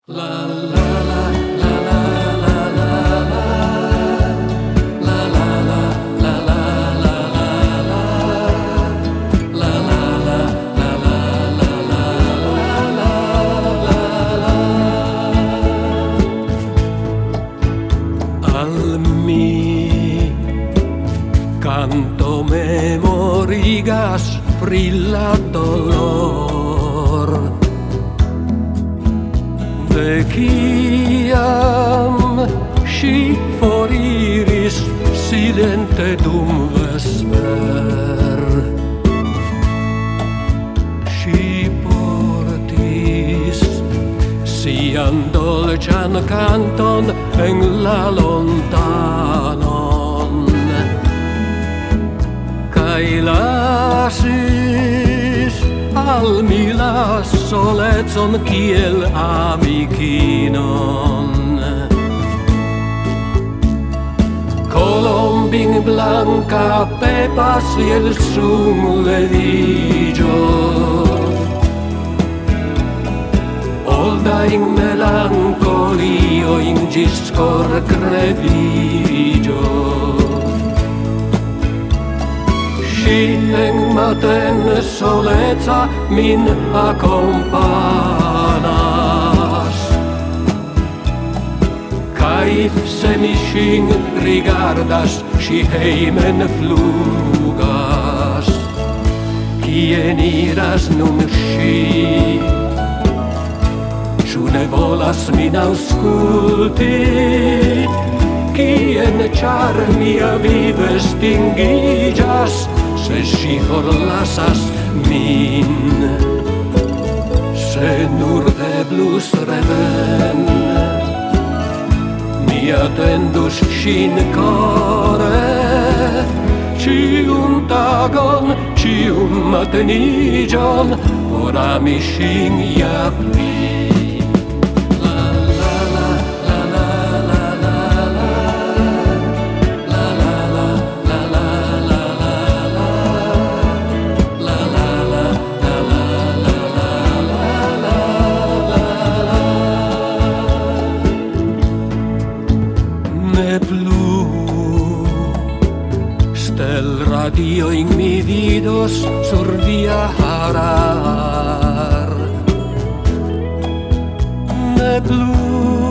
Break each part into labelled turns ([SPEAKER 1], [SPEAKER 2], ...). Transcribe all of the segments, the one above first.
[SPEAKER 1] Al mi canto memorigas brilla dolor de ciam si foriris silente dum vesper si portis sian dolcian canton en la lontanon cae lasis al mi la solecon kiel amicinon. Colombin blanca pepas el sum ledigio Olda in melancolio in giscor crevigio Si en maten soleca min accompanas Kai se mi sin rigardas si heimen flugas Kien iras nun si Ĉu ne volas min aŭskulti Kien ĉar mia vivo estingiĝas Se ŝi forlasas min Se nur eblus reveni Mi atendus ŝin kore Ĉiun tagon, ĉiun mateniĝon Por ami ŝin ja pli Ne plu stel radio in mi vidos sur via harar Ne plu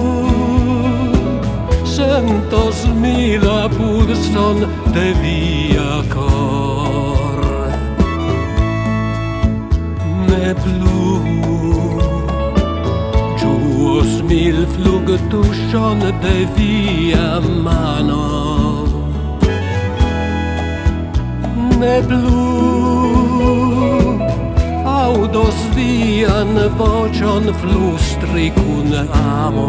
[SPEAKER 1] sentos mi la pulson de via cor Ne plu mil flugtuŝon de via mano Ne plu aŭdos vian voĉon flustri kun amo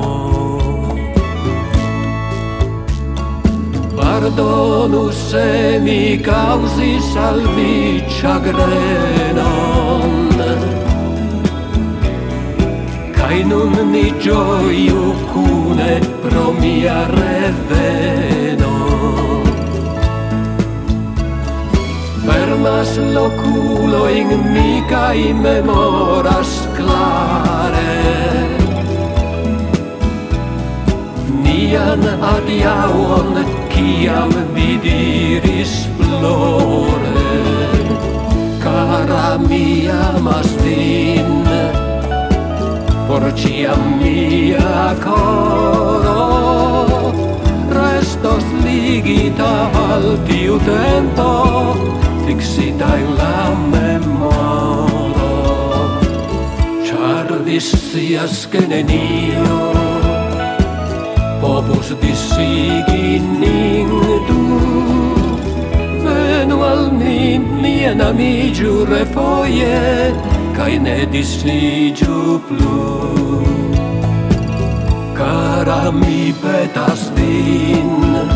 [SPEAKER 1] Pardonu se mi kaŭzis al vi ĉagrenon Kai nun ni gioiu cune pro mia reveno Fermas l'oculo in mi kai memoras clare Nian adiaŭon kiam vi diris plore Cara mi amas vin Por ciam mia coro restos ligita al tiu tempo fixita in la memoro Char vi scias che nenio povus disigi nin du Venu al mi, mien amiĝu refoje Kai ne disiĝu plu Cara mi petas vin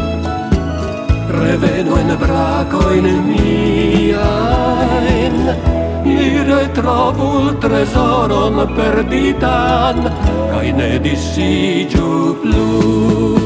[SPEAKER 1] Revenu en brakojn miajn Mi retrovu trezoron perditan Kai ne disiĝu plu